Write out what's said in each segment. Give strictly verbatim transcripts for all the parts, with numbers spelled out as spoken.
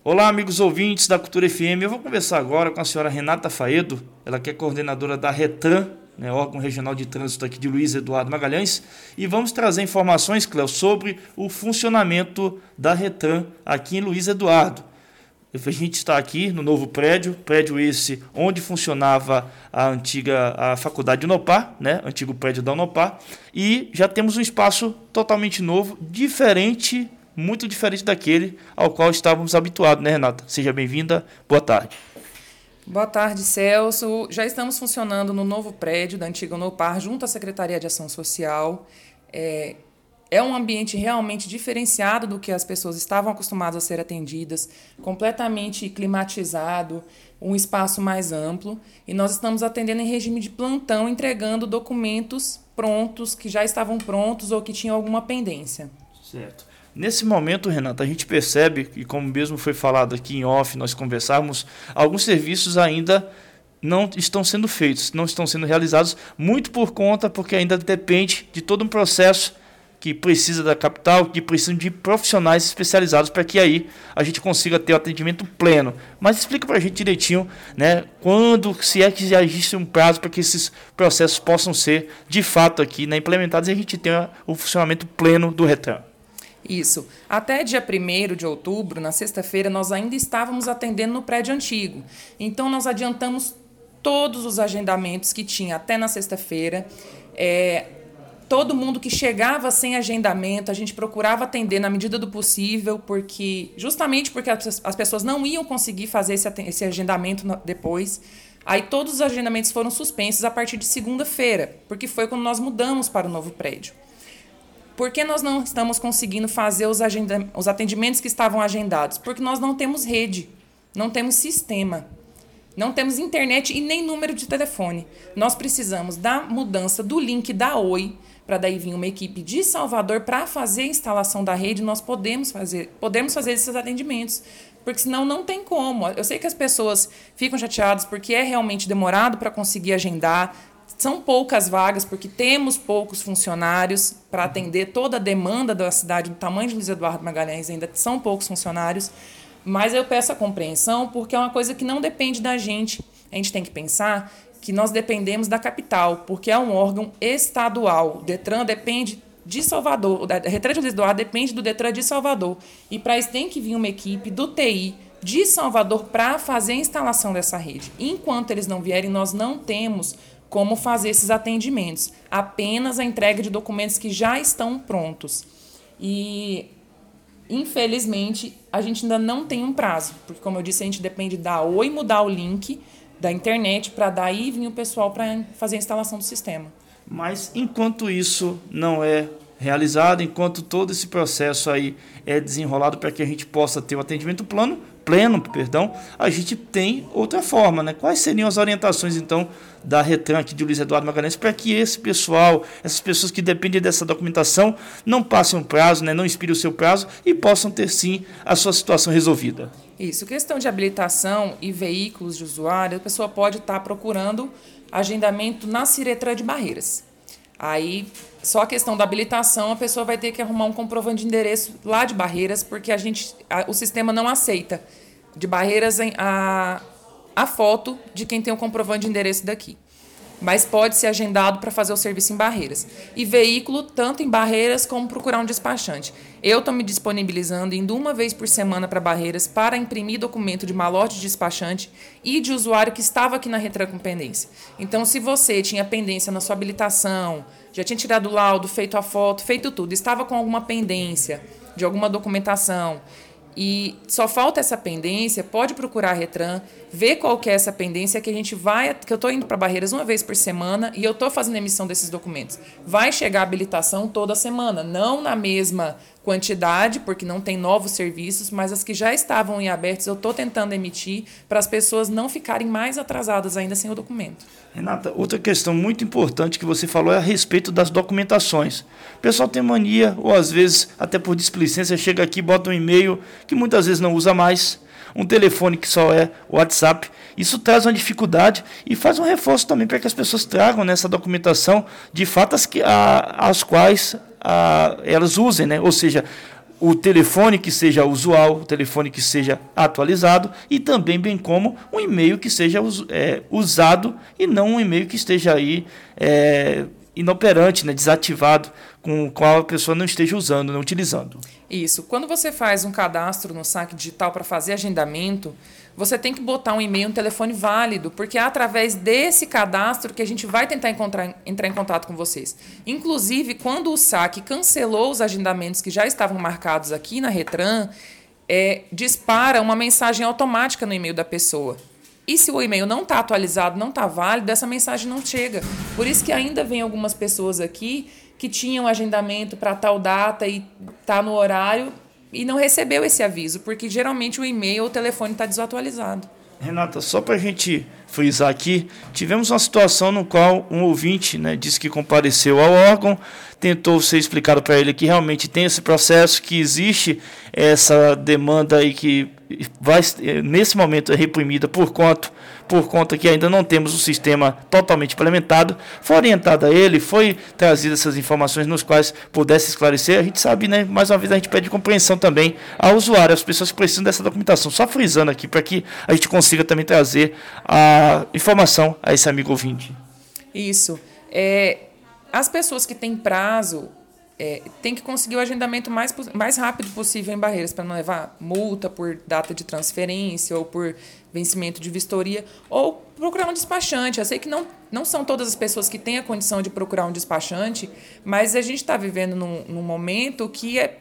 Olá, amigos ouvintes da Cultura F M. Eu vou conversar agora com a senhora Renata Faedo, ela que é coordenadora da RETRAN, né, órgão regional de trânsito aqui de Luiz Eduardo Magalhães, e vamos trazer informações, Cléo, sobre o funcionamento da RETRAN aqui em Luiz Eduardo. A gente está aqui no novo prédio, prédio esse onde funcionava a antiga a faculdade de Unopar, né, antigo prédio da Unopar, e já temos um espaço totalmente novo, diferente, muito diferente daquele ao qual estávamos habituados, né, Renata? Seja bem-vinda, boa tarde. Boa tarde, Celso. Já estamos funcionando no novo prédio da antiga Unopar, junto à Secretaria de Ação Social. É, é um ambiente realmente diferenciado do que as pessoas estavam acostumadas a ser atendidas, completamente climatizado, um espaço mais amplo. E nós estamos atendendo em regime de plantão, entregando documentos prontos, que já estavam prontos ou que tinham alguma pendência. Certo. Nesse momento, Renata, a gente percebe, e como mesmo foi falado aqui em off, nós conversarmos, alguns serviços ainda não estão sendo feitos, não estão sendo realizados, muito por conta, porque ainda depende de todo um processo que precisa da capital, que precisa de profissionais especializados para que aí a gente consiga ter o atendimento pleno. Mas explica para a gente direitinho, né, quando, se é que já existe um prazo para que esses processos possam ser, de fato, aqui, né, implementados e a gente tenha o funcionamento pleno do RETRAN. Isso. Até dia primeiro de outubro, na sexta-feira, nós ainda estávamos atendendo no prédio antigo. Então, nós adiantamos todos os agendamentos que tinha até na sexta-feira. É, todo mundo que chegava sem agendamento, a gente procurava atender na medida do possível, porque justamente porque as pessoas não iam conseguir fazer esse, esse agendamento depois. Aí todos os agendamentos foram suspensos a partir de segunda-feira, porque foi quando nós mudamos para o novo prédio. Por que nós não estamos conseguindo fazer os, agenda- os atendimentos que estavam agendados? Porque nós não temos rede, não temos sistema, não temos internet e nem número de telefone. Nós precisamos da mudança do link da Oi, para daí vir uma equipe de Salvador para fazer a instalação da rede, nós podemos fazer, podemos fazer esses atendimentos, porque senão não tem como. Eu sei que as pessoas ficam chateadas porque é realmente demorado para conseguir agendar. São poucas vagas, porque temos poucos funcionários para atender toda a demanda da cidade, do tamanho de Luiz Eduardo Magalhães, ainda são poucos funcionários, mas eu peço a compreensão, porque é uma coisa que não depende da gente. A gente tem que pensar que nós dependemos da capital, porque é um órgão estadual. O DETRAN depende de Salvador, o RETRAN de Luiz Eduardo depende do DETRAN de Salvador, e para isso tem que vir uma equipe do T I de Salvador para fazer a instalação dessa rede. Enquanto eles não vierem, nós não temos como fazer esses atendimentos, apenas a entrega de documentos que já estão prontos. E, infelizmente, a gente ainda não tem um prazo, porque, como eu disse, a gente depende da Oi mudar o link da internet para daí vir o pessoal para fazer a instalação do sistema. Mas, enquanto isso não é realizado, enquanto todo esse processo aí é desenrolado para que a gente possa ter o atendimento plano, pleno, perdão, a gente tem outra forma, né? Quais seriam as orientações, então, da RETRAN aqui de Luiz Eduardo Magalhães para que esse pessoal, essas pessoas que dependem dessa documentação, não passem um prazo, né? Não expirem o seu prazo e possam ter, sim, a sua situação resolvida? Isso. Questão de habilitação e veículos de usuário, a pessoa pode estar procurando agendamento na Ciretran de Barreiras. Aí, só a questão da habilitação, a pessoa vai ter que arrumar um comprovante de endereço lá de Barreiras, porque a gente, a, o sistema não aceita de Barreiras a, a foto de quem tem o comprovante de endereço daqui. Mas pode ser agendado para fazer o serviço em Barreiras. E veículo, tanto em Barreiras como procurar um despachante. Eu estou me disponibilizando, indo uma vez por semana para Barreiras para imprimir documento de malote de despachante e de usuário que estava aqui na RETRAN com pendência. Então, se você tinha pendência na sua habilitação, já tinha tirado o laudo, feito a foto, feito tudo, estava com alguma pendência de alguma documentação e só falta essa pendência, pode procurar a RETRAN, ver qual que é essa pendência, que a gente vai, que eu estou indo para Barreiras uma vez por semana e eu estou fazendo a emissão desses documentos. Vai chegar a habilitação toda semana, não na mesma quantidade, porque não tem novos serviços, mas as que já estavam em abertos eu estou tentando emitir para as pessoas não ficarem mais atrasadas ainda sem o documento. Renata, outra questão muito importante que você falou é a respeito das documentações. O pessoal tem mania, ou às vezes, até por displicência, chega aqui, bota um e-mail que muitas vezes não usa mais, um telefone que só é WhatsApp. Isso traz uma dificuldade e faz um reforço também para que as pessoas tragam nessa documentação de fato as, que, a, as quais a, elas usem, né? Ou seja, o telefone que seja usual, o telefone que seja atualizado e também bem como um e-mail que seja é, usado e não um e-mail que esteja aí é, inoperante, né, desativado, com o qual a pessoa não esteja usando, não utilizando. Isso. Quando você faz um cadastro no saque digital para fazer agendamento, você tem que botar um e-mail e um telefone válido, porque é através desse cadastro que a gente vai tentar encontrar, entrar em contato com vocês. Inclusive, quando o saque cancelou os agendamentos que já estavam marcados aqui na Retran, é, dispara uma mensagem automática no e-mail da pessoa. E se o e-mail não está atualizado, não está válido, essa mensagem não chega. Por isso que ainda vem algumas pessoas aqui que tinham agendamento para tal data e está no horário e não recebeu esse aviso, porque geralmente o e-mail ou o telefone está desatualizado. Renata, só para a gente frisar aqui, tivemos uma situação no qual um ouvinte, né, disse que compareceu ao órgão, tentou ser explicado para ele que realmente tem esse processo, que existe essa demanda aí que vai, nesse momento é reprimida por conta, por conta que ainda não temos um sistema totalmente implementado. Foi orientado a ele, foi trazido essas informações nos quais pudesse esclarecer. A gente sabe, né, mais uma vez a gente pede compreensão também ao usuário, às pessoas que precisam dessa documentação. Só frisando aqui para que a gente consiga também trazer a informação a esse amigo ouvinte. Isso. É, as pessoas que têm prazo é, têm que conseguir o agendamento mais, mais rápido possível em Barreiras, para não levar multa por data de transferência ou por vencimento de vistoria, ou procurar um despachante. Eu sei que não, não são todas as pessoas que têm a condição de procurar um despachante, mas a gente está vivendo num, num momento que é,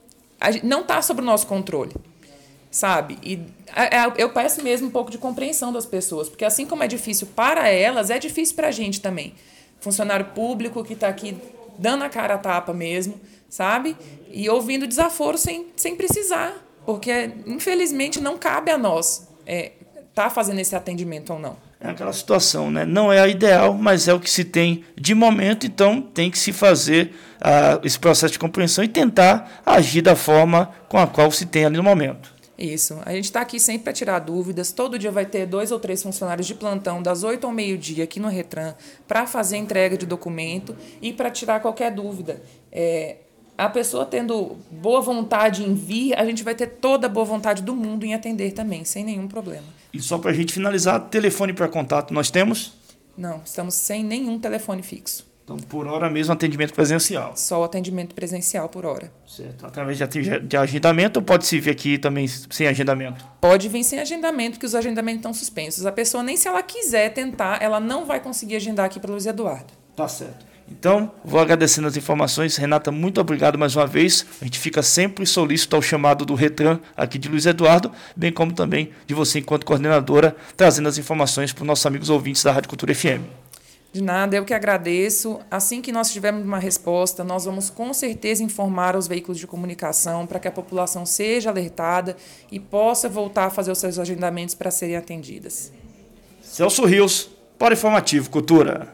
a, não está sob o nosso controle. Sabe? E eu peço mesmo um pouco de compreensão das pessoas, porque assim como é difícil para elas, é difícil para a gente também. Funcionário público que está aqui dando a cara a tapa mesmo, sabe? E ouvindo desaforo sem, sem precisar, porque infelizmente não cabe a nós é, tá fazendo esse atendimento ou não. É aquela situação, né? Não é a ideal, mas é o que se tem de momento, então tem que se fazer uh, esse processo de compreensão e tentar agir da forma com a qual se tem ali no momento. Isso. A gente está aqui sempre para tirar dúvidas. Todo dia vai ter dois ou três funcionários de plantão, das oito ao meio-dia, aqui no Retran, para fazer entrega de documento e para tirar qualquer dúvida. É, a pessoa tendo boa vontade em vir, a gente vai ter toda a boa vontade do mundo em atender também, sem nenhum problema. E só para a gente finalizar, telefone para contato nós temos? Não, estamos sem nenhum telefone fixo. Então, por hora mesmo, atendimento presencial. Só o atendimento presencial por hora. Certo. Através de agendamento ou pode se vir aqui também sem agendamento? Pode vir sem agendamento, porque os agendamentos estão suspensos. A pessoa, nem se ela quiser tentar, ela não vai conseguir agendar aqui para o Luiz Eduardo. Tá certo. Então, vou agradecendo as informações. Renata, muito obrigado mais uma vez. A gente fica sempre solícito ao chamado do Retran aqui de Luiz Eduardo, bem como também de você enquanto coordenadora, trazendo as informações para os nossos amigos ouvintes da Rádio Cultura F M. De nada, eu que agradeço. Assim que nós tivermos uma resposta, nós vamos com certeza informar os veículos de comunicação para que a população seja alertada e possa voltar a fazer os seus agendamentos para serem atendidas. Celso Rios, para Informativo Cultura.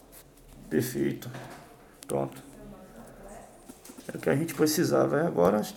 Perfeito. Pronto. É o que a gente precisava. Agora